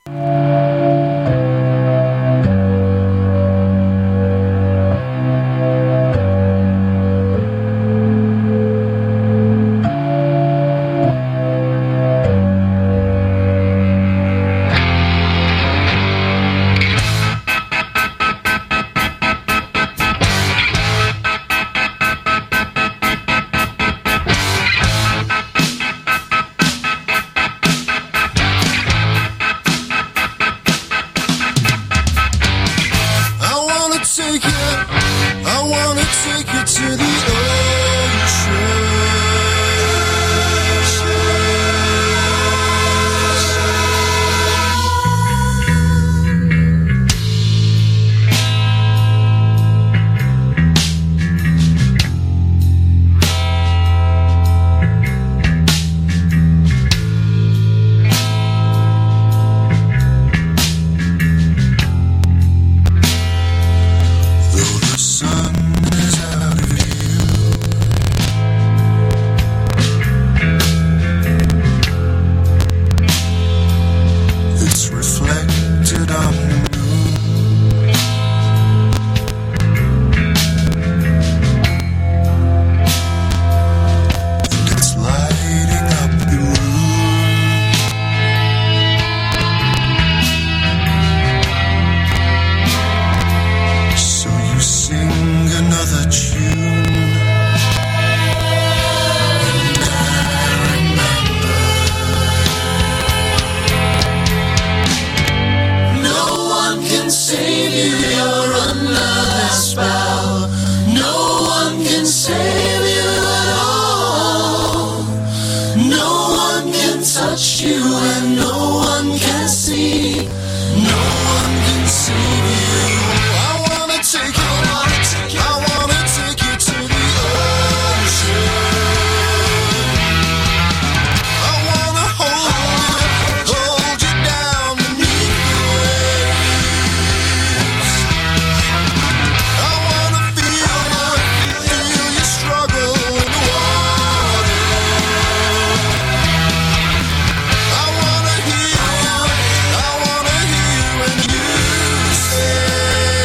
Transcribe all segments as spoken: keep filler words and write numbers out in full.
I wanna hear when you say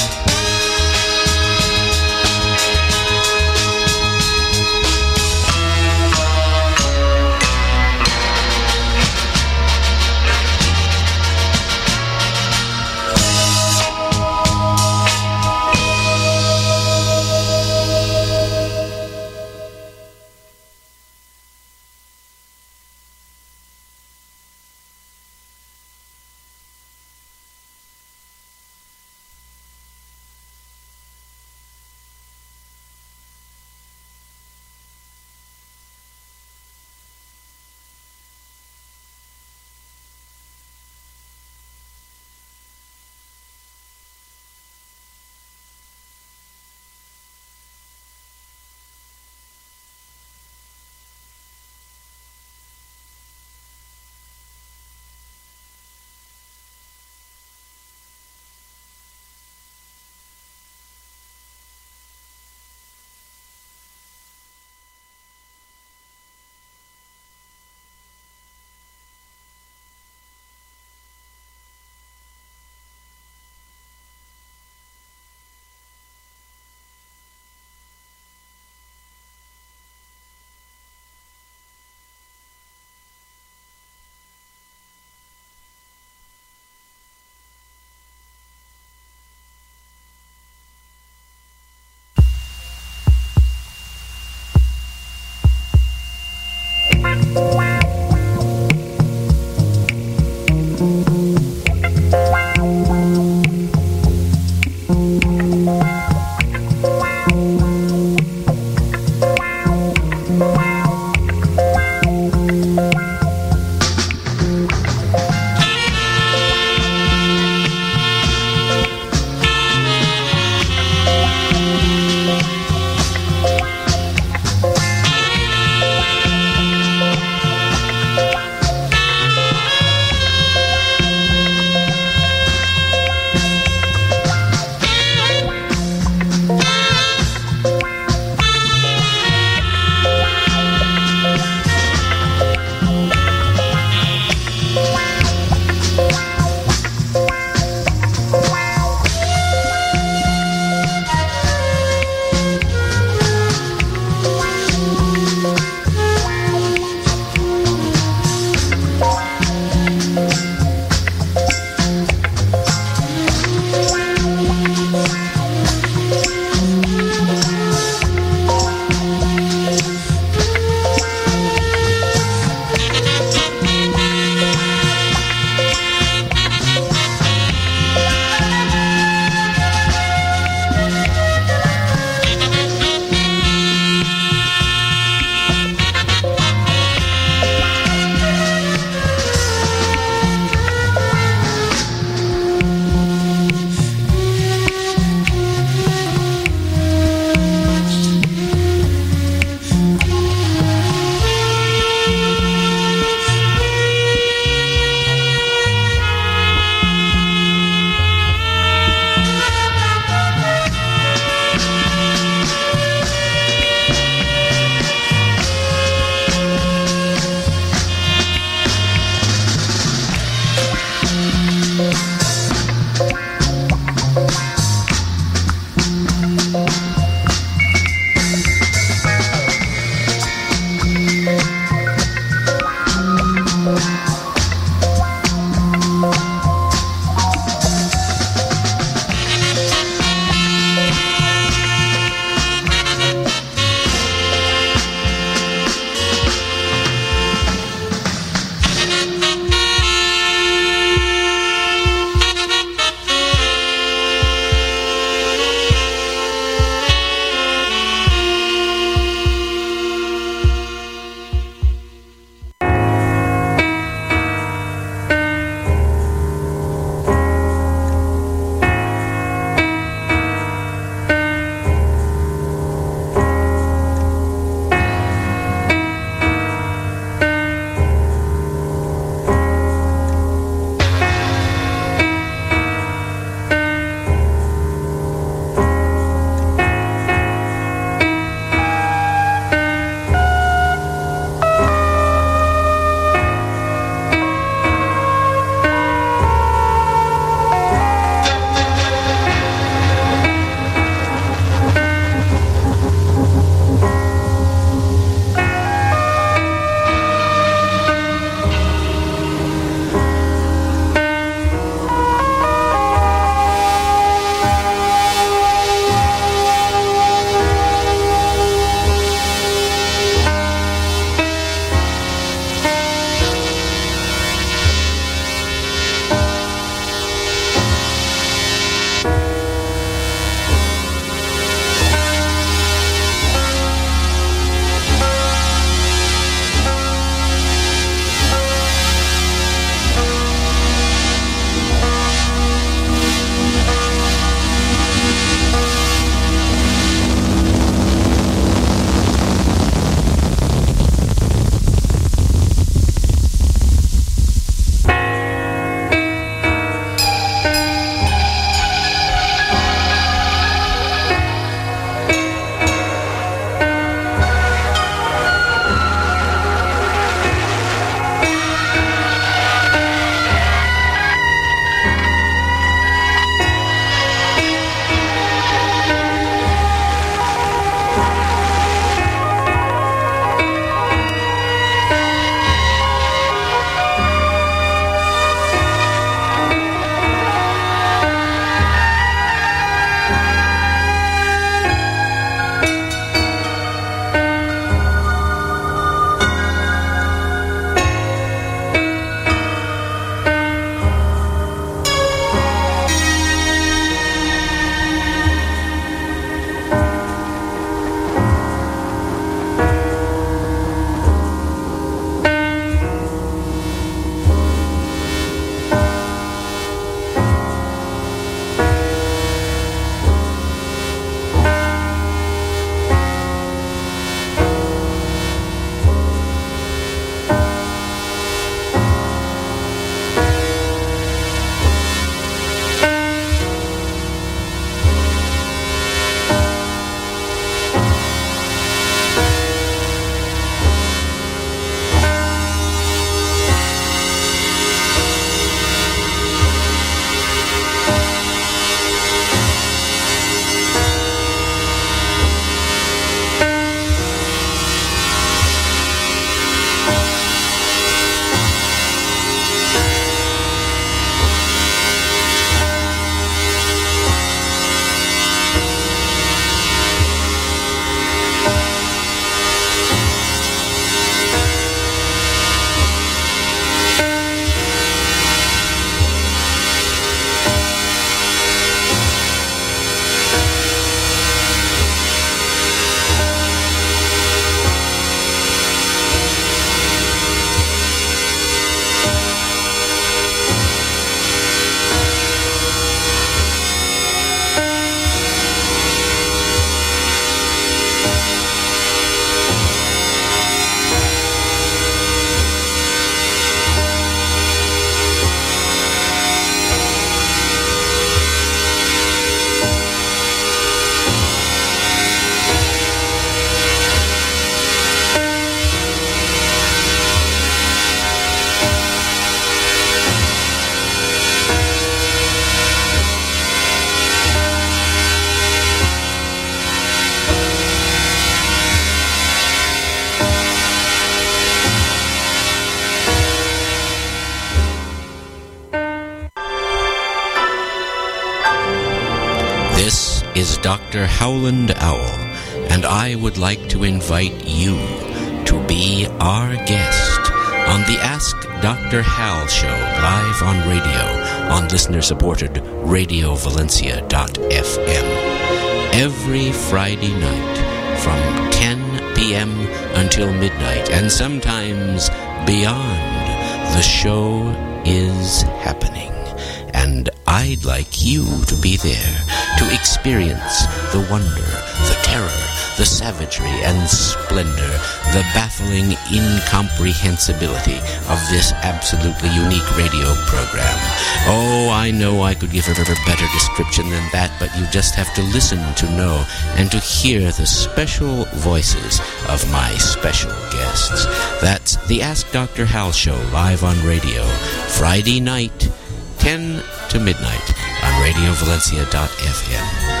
is Doctor Howland Owl, and I would like to invite you to be our guest on the Ask Doctor Hal show live on radio on listener-supported radio valencia dot f m every Friday night from ten p.m. until midnight, and sometimes beyond. The show is happening, and I'd like you to be there to experience the wonder, the terror, the savagery and splendor, the baffling incomprehensibility of this absolutely unique radio program. Oh, I know I could give a better description than that, but you just have to listen to know and to hear the special voices of my special guests. That's the Ask Doctor Hal show live on radio, Friday night, ten to midnight on radio valencia dot f m.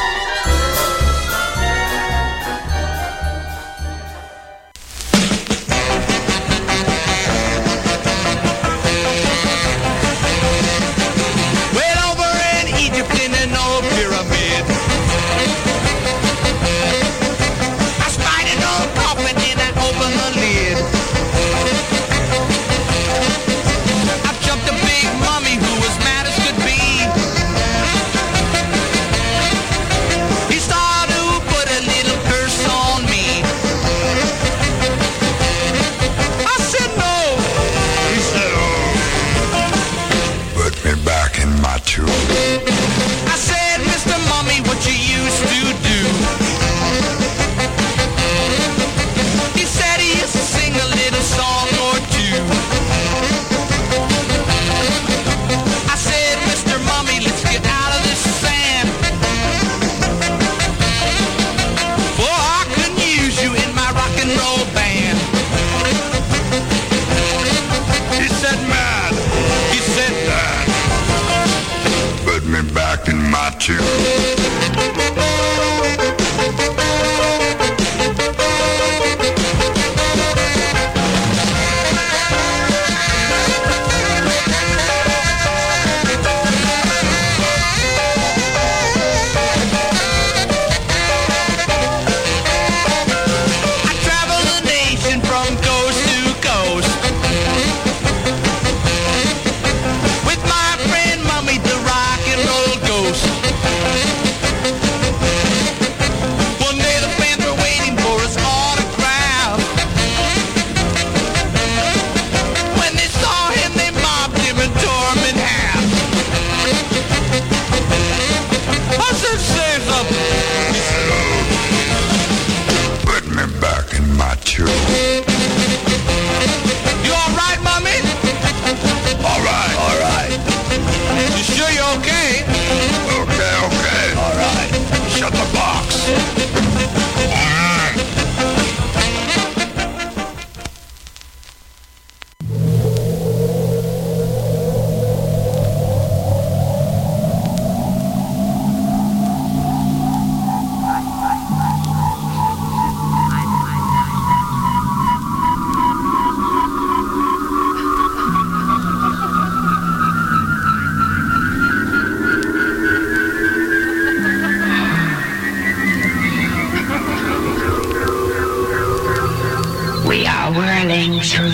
Through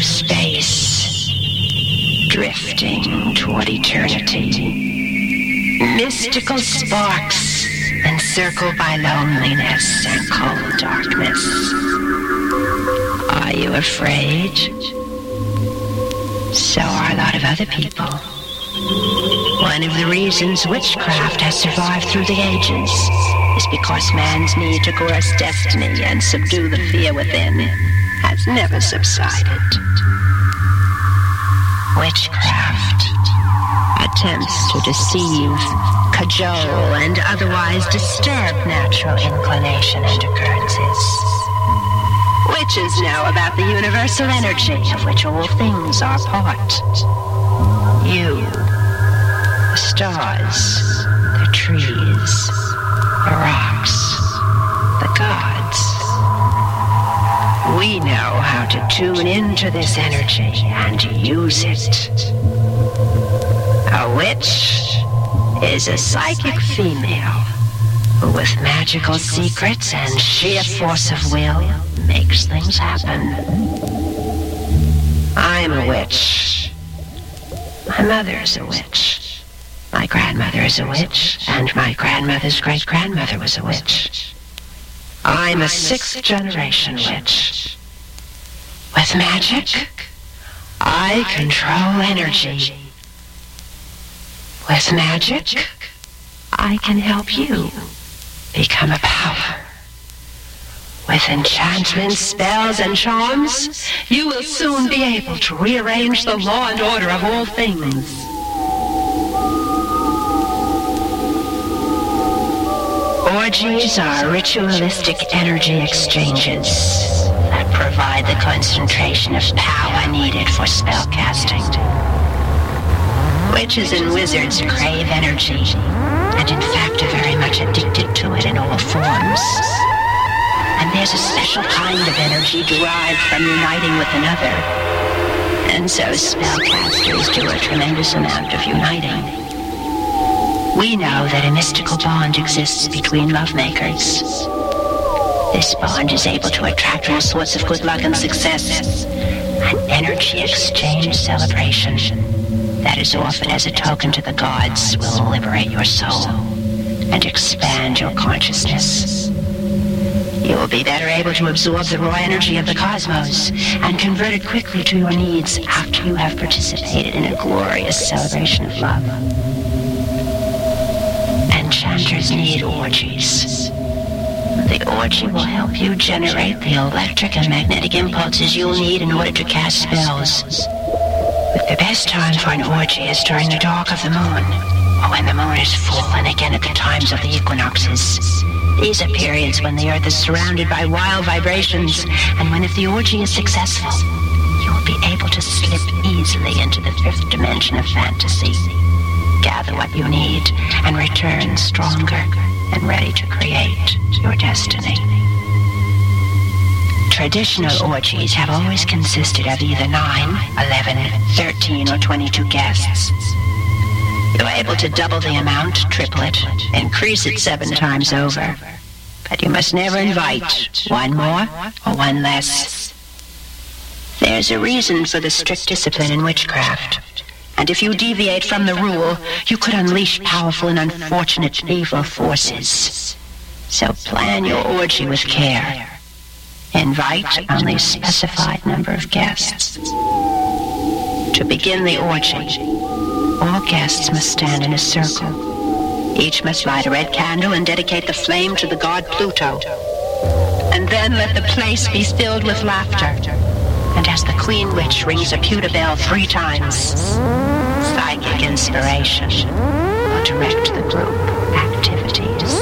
space, drifting toward eternity. Mystical sparks encircled by loneliness and cold darkness. Are you afraid? So are a lot of other people. One of the reasons witchcraft has survived through the ages is because man's need to grasp destiny and subdue the fear within has never subsided. Witchcraft attempts to deceive, cajole, and otherwise disturb natural inclination and occurrences. Witches know about the universal energy of which all things are part. You, the stars, the trees, the rocks, the gods. We know how to tune into this energy and use it. A witch is a psychic female who with magical secrets and sheer force of will makes things happen. I'm a witch. My mother's a witch. My grandmother is a witch, and my grandmother's great-grandmother was a witch. I'm a sixth generation witch. With magic, I control energy. With magic, I can help you become a power. With enchantments, spells, and charms, you will soon be able to rearrange the law and order of all things. Orgies are ritualistic energy exchanges that provide the concentration of power needed for spellcasting. Witches and wizards crave energy, and in fact are very much addicted to it in all forms. And there's a special kind of energy derived from uniting with another. And so spellcasters do a tremendous amount of uniting. We know that a mystical bond exists between lovemakers. This bond is able to attract all sorts of good luck and success. An energy exchange celebration that is offered as a token to the gods will liberate your soul and expand your consciousness. You will be better able to absorb the raw energy of the cosmos and convert it quickly to your needs after you have participated in a glorious celebration of love. Enchanters need orgies. The orgy will help you generate the electric and magnetic impulses you'll need in order to cast spells. But the best time for an orgy is during the dark of the moon, or when the moon is full, and again at the times of the equinoxes. These are periods when the earth is surrounded by wild vibrations, and when if the orgy is successful, you will be able to slip easily into the fifth dimension of fantasy. Gather what you need and return stronger and ready to create your destiny. Traditional orgies have always consisted of either nine, eleven, thirteen, or twenty-two guests. You're able to double the amount, triple it, increase it seven times over. But you must never invite one more or one less. There's a reason for the strict discipline in witchcraft. And if you deviate from the rule, you could unleash powerful and unfortunate evil forces. So plan your orgy with care. Invite only a specified number of guests. To begin the orgy, all guests must stand in a circle. Each must light a red candle and dedicate the flame to the god Pluto. And then let the place be filled with laughter. And as the Queen Witch rings a pewter bell three times, psychic inspiration will direct the group activities.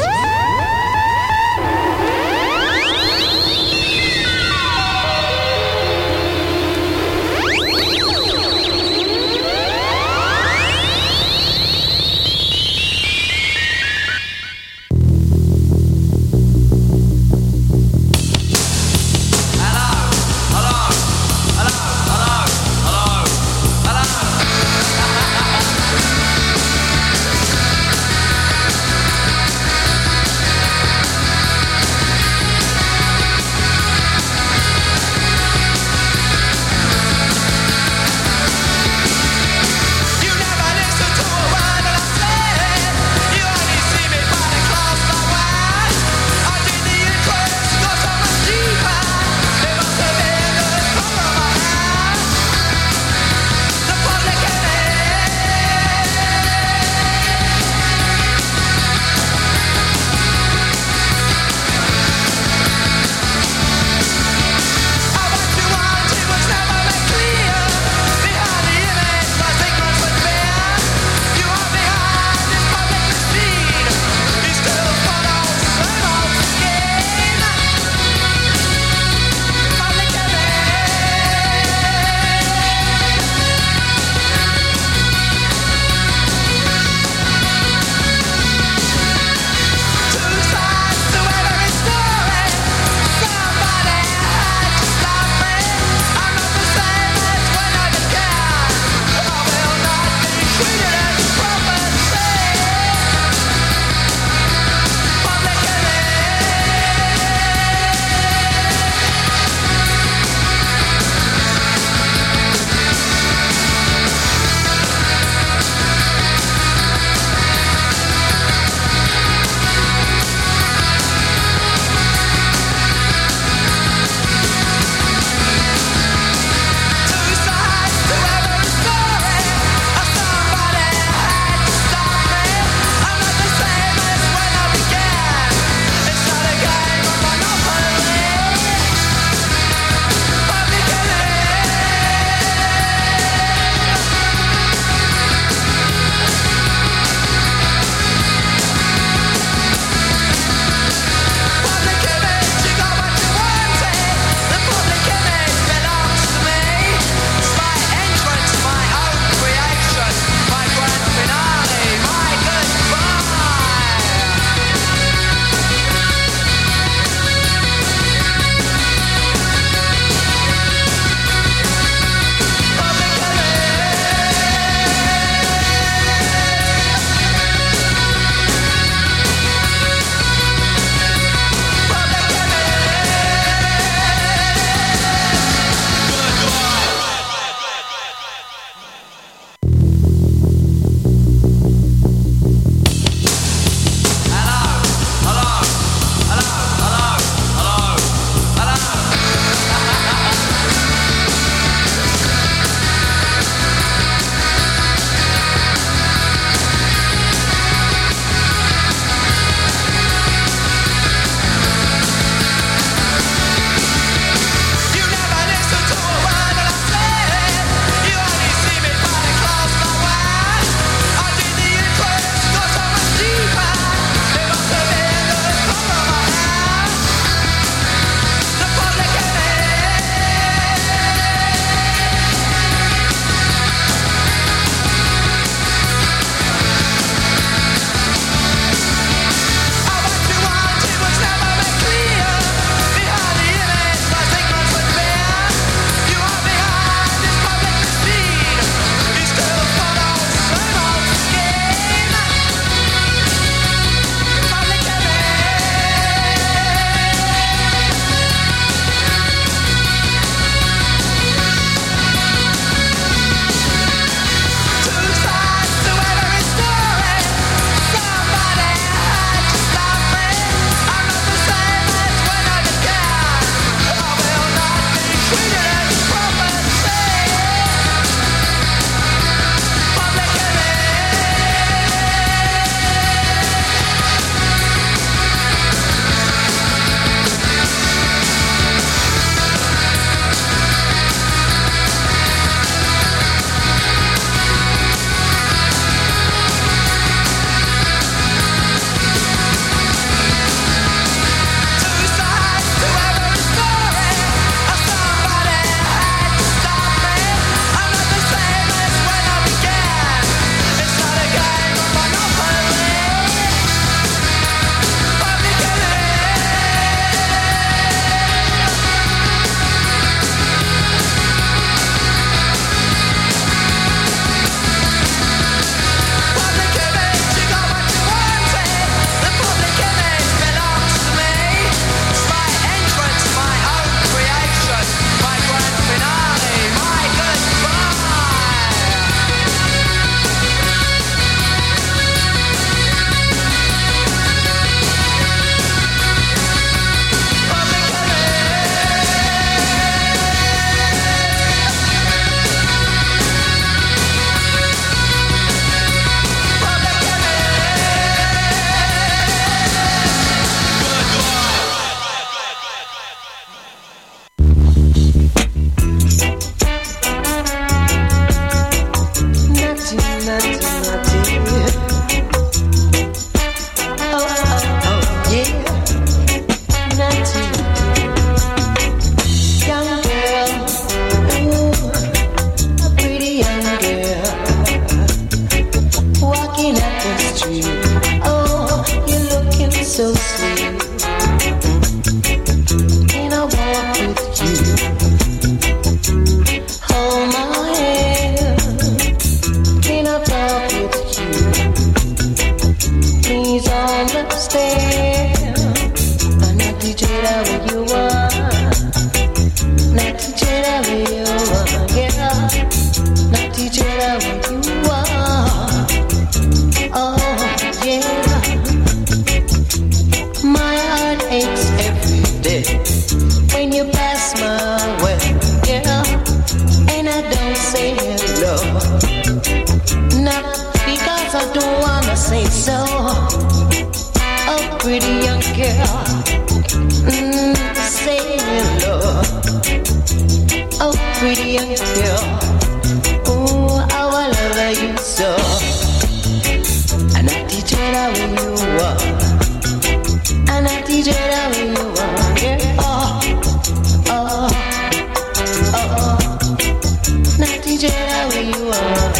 say so. Oh, pretty young girl, mm, say hello. Oh, pretty young girl, oh, how I love you so. And I teach you how you are, and I teach you how you are, yeah. Oh, oh, oh, oh. And I teach you how you are.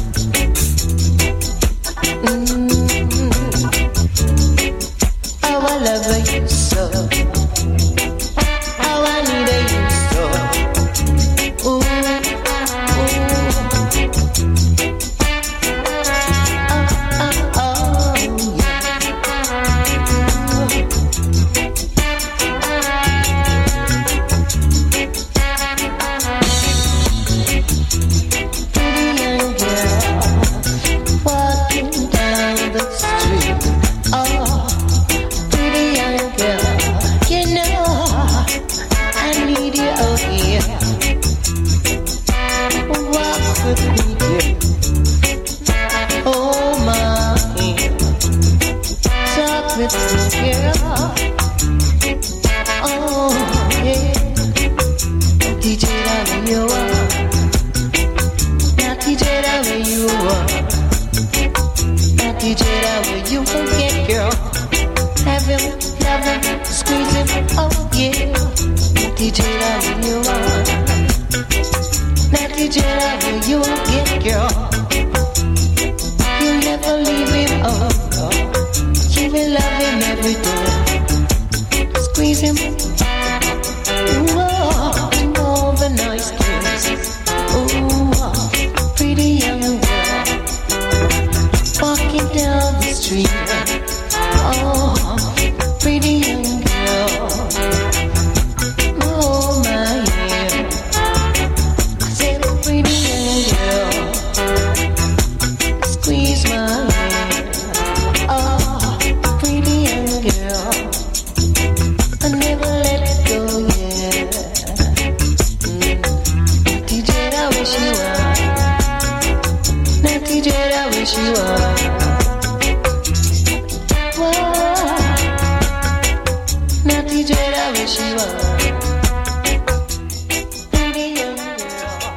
Mm-hmm. How I love you so. How I need you so. Ooh, ooh. Oh, oh, oh, yeah. Pretty young girl walking down the street. Oh, pretty young girl, you know I need you out here. Walk with me, dear. Hold my hand. Talk with me, girl. Oh, yeah. Teach it how you are. Now teach it how you are. Now teach it how you forget, girl. Have him, love him, squeeze him, oh yeah. Teach it how you are. Now teach it how you get, girl. You'll never leave him, oh, oh. You will love him every day. Squeeze him, oh, do all the nice things. Oh, pretty young girl, walking down the street. Oh, pretty young girl, oh my yeah. I said, pretty young girl, squeeze my hand. Oh, pretty young girl, I never let it go, yeah. Mm. T J, I wish you were. Now T J, I wish you were. Now T J, I wish you were. Pretty young girl.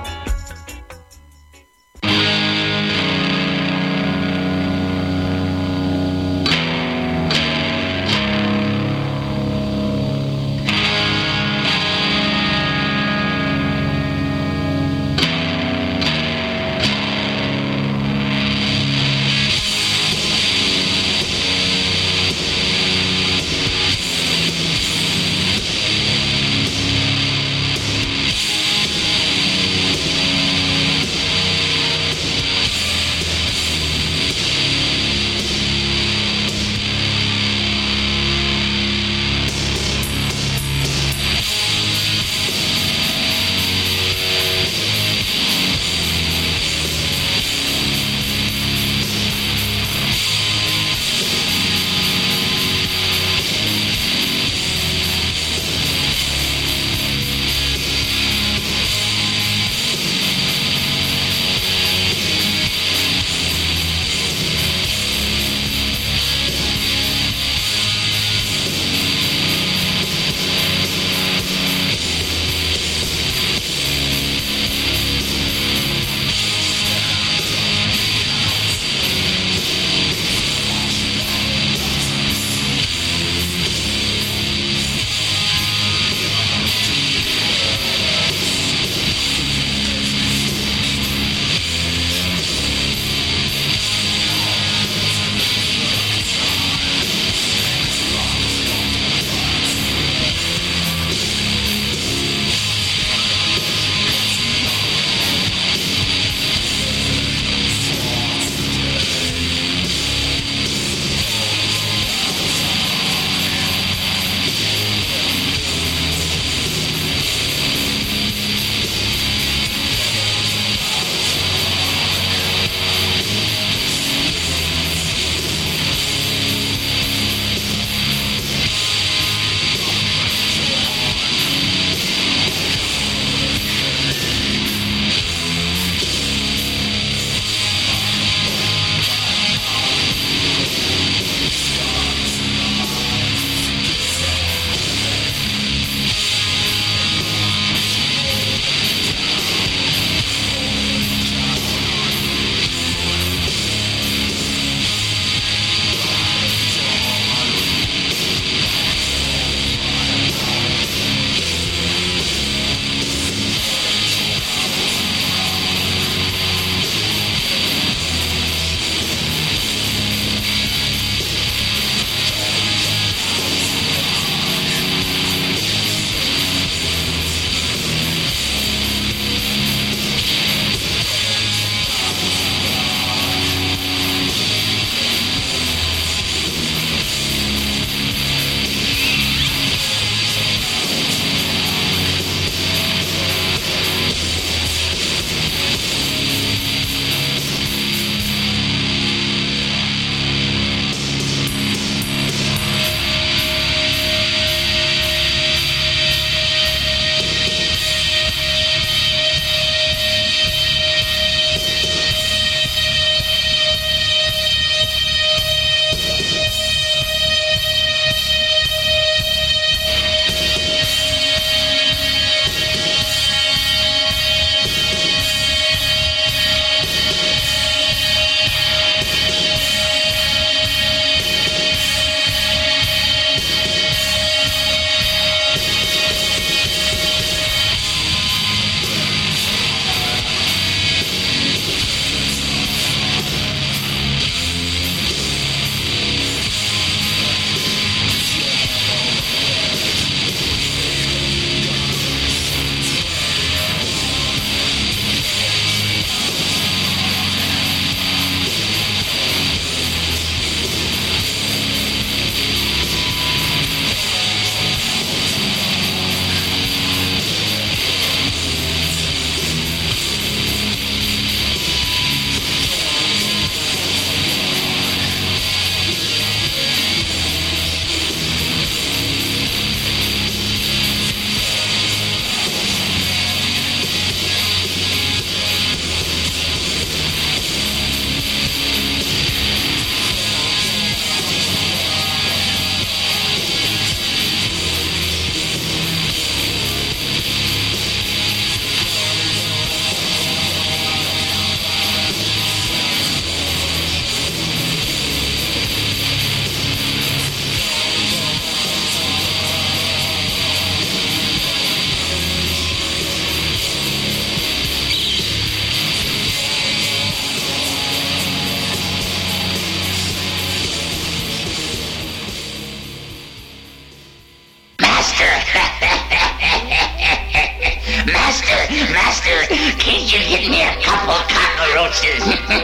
masters.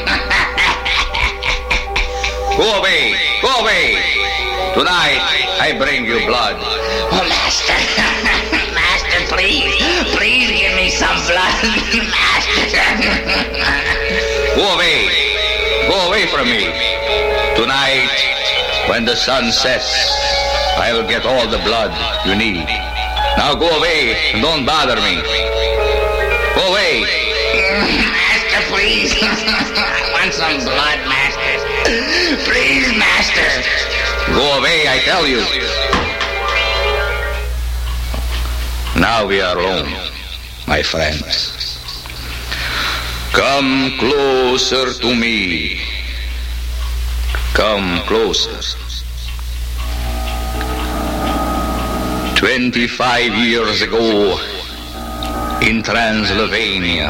Go away, go away. Tonight, I bring you blood. Oh, Master, Master, please, please give me some blood, Master. Go away, go away from me. Tonight, when the sun sets, I will get all the blood you need. Now go away and don't bother me. Go away. Master, please. I want some blood, Master. Please, Master. Go away, I tell you. Now we are alone, my friends. Come closer to me. Come closer. Twenty-five years ago, in Transylvania,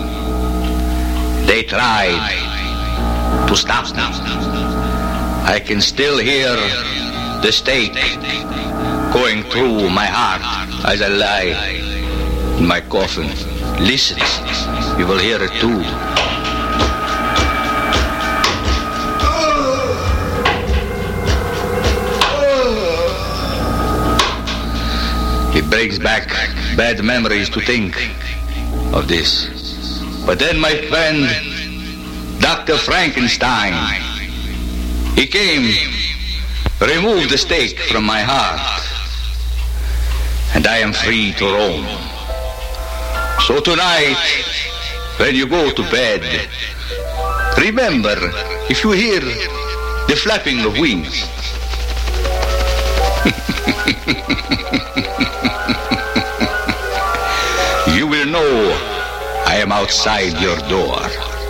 they tried to stop me. I can still hear the stake going through my heart as I lie in my coffin. Listen, you will hear it too. It brings back bad memories to think of this. But then my friend, Doctor Frankenstein, he came, removed the stake from my heart, and I am free to roam. So tonight, when you go to bed, remember, if you hear the flapping of wings, you will know I am outside your door.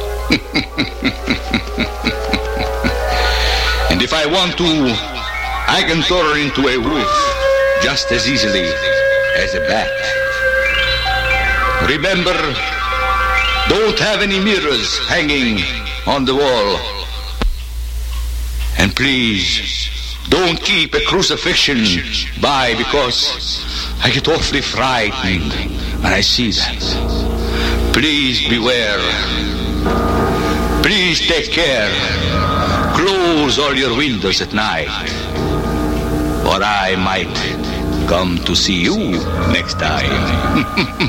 And if I want to, I can turn into a wolf just as easily as a bat. Remember, don't have any mirrors hanging on the wall. And please, don't keep a crucifixion by, because I get awfully frightened when I see that. Please beware. Please take care. Close all your windows at night, or I might come to see you next time.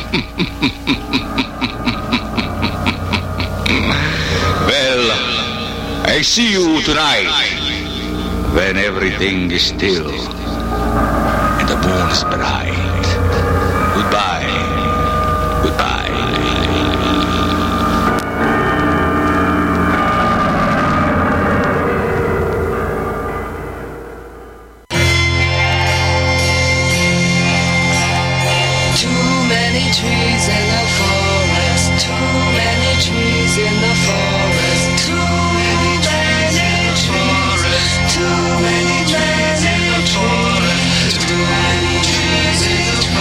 Well, I see you tonight when everything is still and the moon is bright. Goodbye. Goodbye. Trees in the forest, too many trees in the forest, too many trees, too many trees in the forest, too many trees in the forest.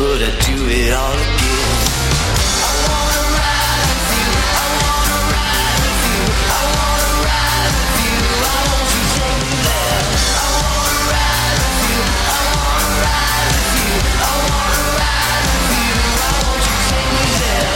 but I'd do it all again. I wanna ride with you, I wanna ride with you, I wanna ride with you, I want you to take me there. I wanna ride with you, I wanna ride with you, I wanna ride with you, I want you to take me there.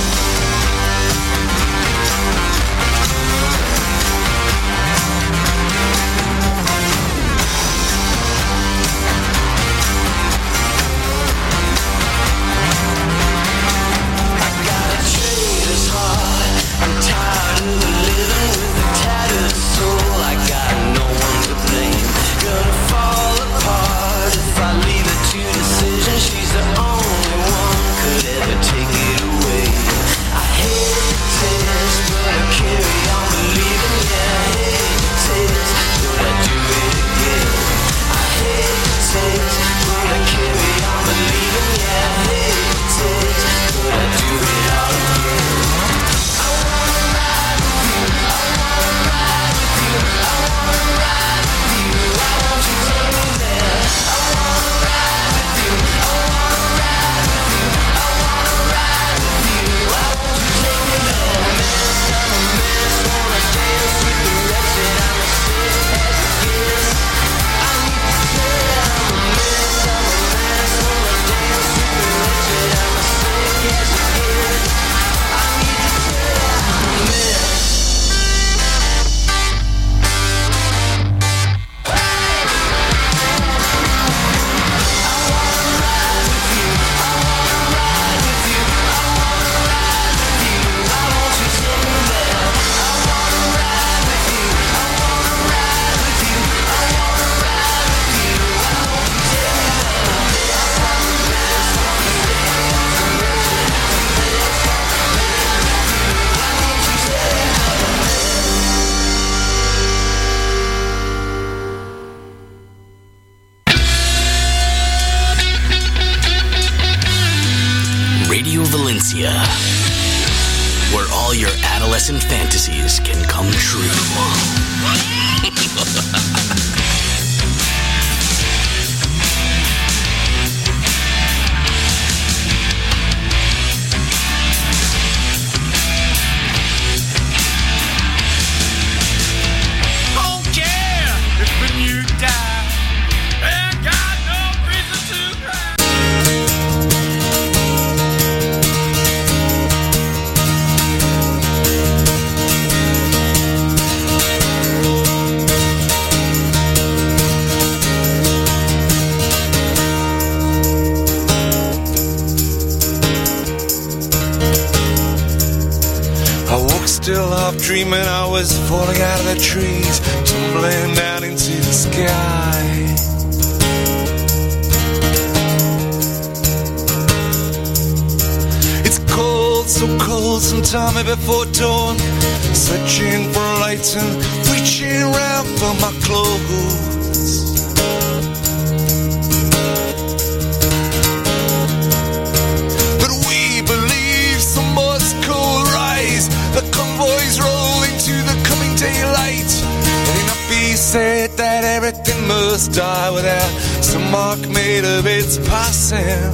Where all your adolescent fantasies can come true. Still half dreaming I was falling out of the trees, tumbling down into the sky. It's cold, so cold, sometime before dawn, searching for light and reaching around for my clothes. But we believe some must cold rise. The convoys roll into the coming daylight. Will it not be said that everything must die without some mark made of its passing?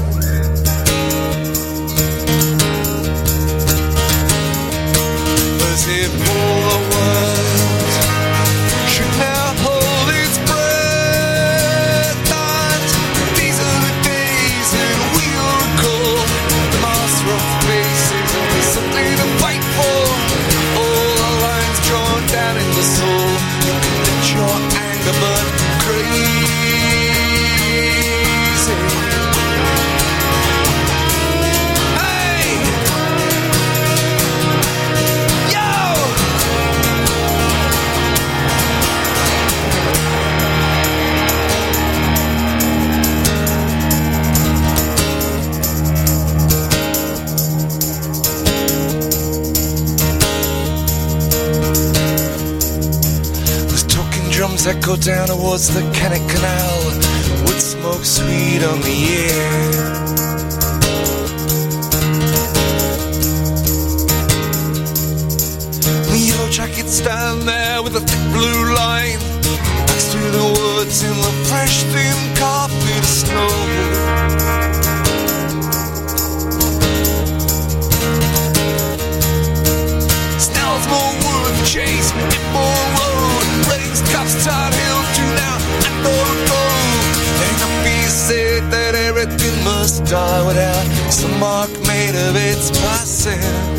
As if all the world should now hold its breath. And these are the days that we'll recall. The mass rough faces and there's something to fight for. All the lines drawn down in the soul. You can let your anger burn crazy. Hey! Yo! Drums echo down towards the Kennet Canal, wood smoke sweet on the air. The yellow jackets stand there with a thick blue line next to the woods in the fresh thin carpet of snow. Chase, Inmore Road, Race, Cops, Todd Hill, two now, I know go. And the beast said that everything must die without some mark made of its passing.